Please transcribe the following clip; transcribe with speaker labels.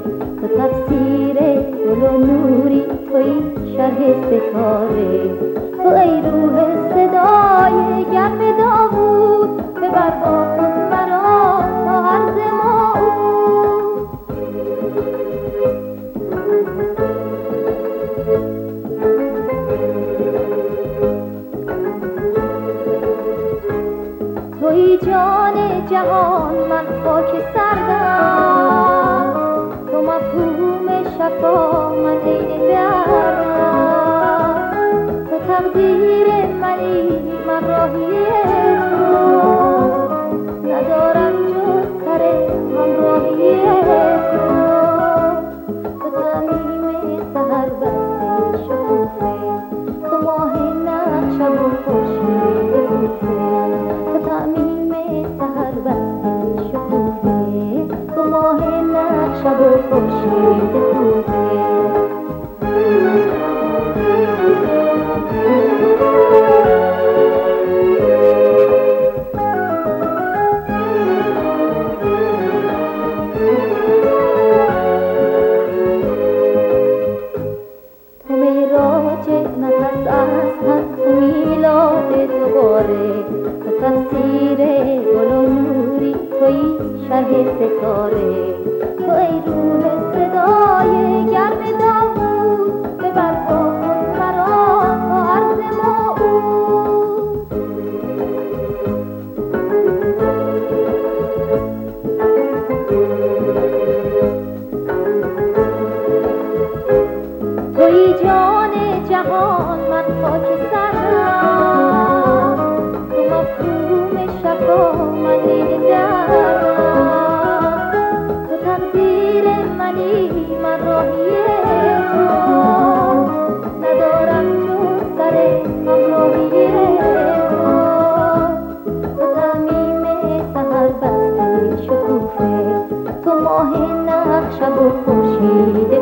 Speaker 1: تو تفسیر گل و نوری، توی شرح ستاره، تو ای روح صدای گرم داوود، ببر با خود مرا تا عرض موعود. توی جان جهان، من خاک سردم، تو مفهوم شفا، من عین دردم. تو تقدیر منی، من راهی تو، ندارم جز سر همراهی تو. تو تعمیم سحر بسته شکوفه، تو ماه نقشم و خورشید کوفه. تو تعمیم سحر بسته شکوفه، تو ماه نقشم و خورشید کوفه. تو معراج نفس از تن، تو میلاد دوباره، تو تفسیر گل و نوری، توی شرح ستاره، تو ای روح صدای گرم داوود، ببر با خود مرا تا عرض موعود. توی جان جهان، من خاک سرم، تو مفهوم شفا، من عین دردم. تو تقدیر منی، من راهی تو، ندارم جز سر همراهی تو. تو تعمیم سحر بسته شکوفه، تو ماه نقشم و خورشید